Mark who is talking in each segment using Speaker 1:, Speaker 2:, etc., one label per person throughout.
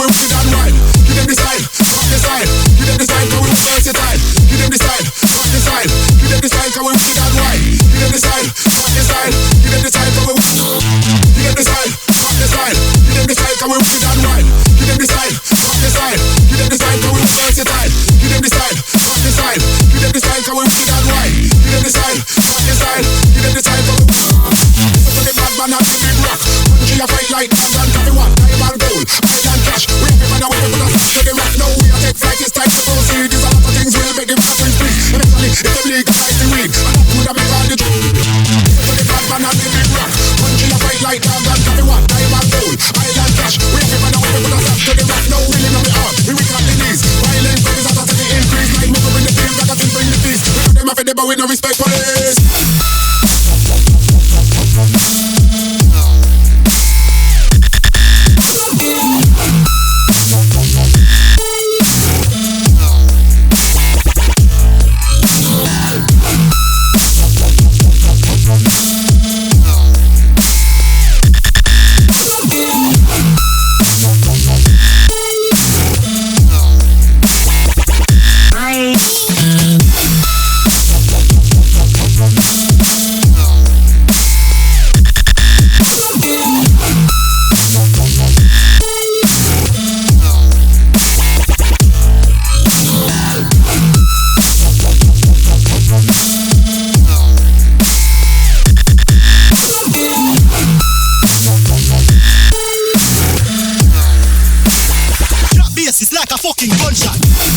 Speaker 1: wicked and wild. Give them the style, rock the style. Give them the style, cause we versatile. Give them the style, rock the style. Give them the style, cause we wicked and wild. Give them the style, rock the style. Give them the style, cause we give them the style, rock the style. Give them the style, cause we wicked and wild. Give them the style, rock the style. Give them the style, cause we versatile. Give them the style, rock the style. Give them the style, cause we wicked and wild. Give them the style, rock the style. Give them the style, cause we listen to the bad man and the big rock. Country a fight like that and coffee one. Diamond gold, island cash. We have people now, we have people to the rock. Now we are take flight, it's time to proceed. There's a lot of things we'll make them happen free. Eventually, it's them legalize the weed. And that could have been called the truth. Listen to the bad man and the big rock. Country a fight like that and coffee one. Diamond gold, island cash. We have people now, we have people to the rock. Now we live on the arm, we weak on the knees. Violent crowd is out to the increase. Like move up in the field, like a thing bring the peace. We got them off in the bar with no respect for this.
Speaker 2: It's like a fucking gunshot.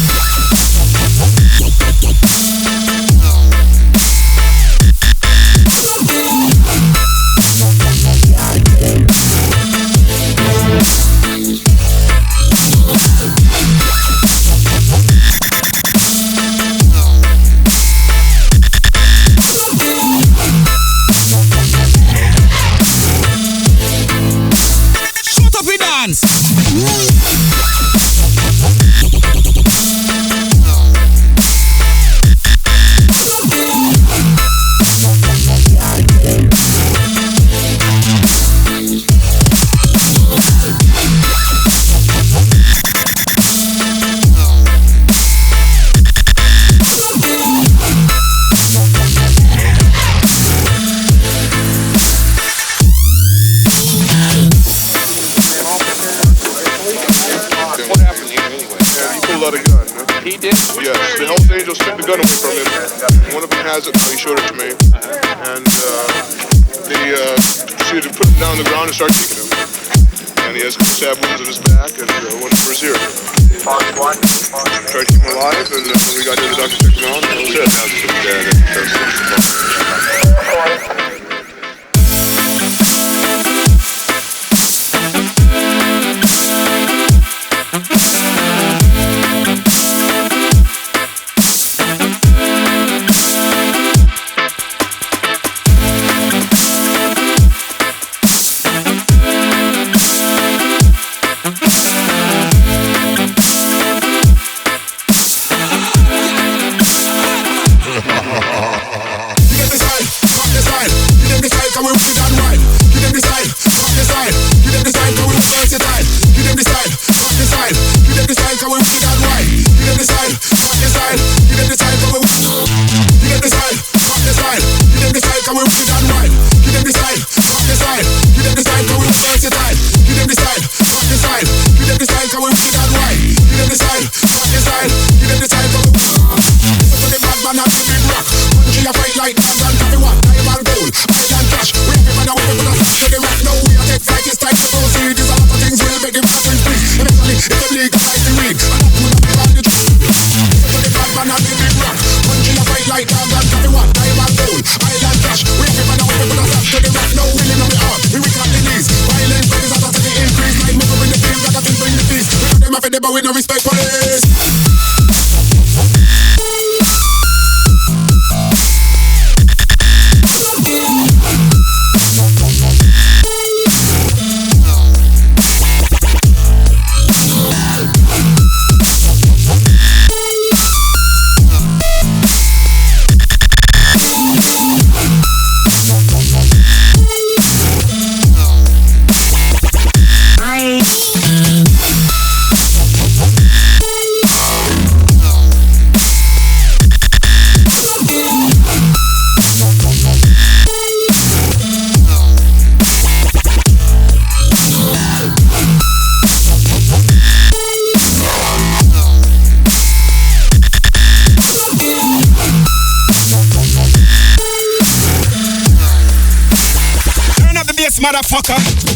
Speaker 3: Shut up and dance.
Speaker 4: He did? Yes, the Hells Angels took the gun away from him. One of them has it, he showed it to me. And they proceeded to put him down on the ground and start kicking him. And he has stab wounds on his back and one for his ear. Tried to keep him alive, and when we got there, the doctor checked him out, and that was it. With no respect for this.
Speaker 3: motherfucker.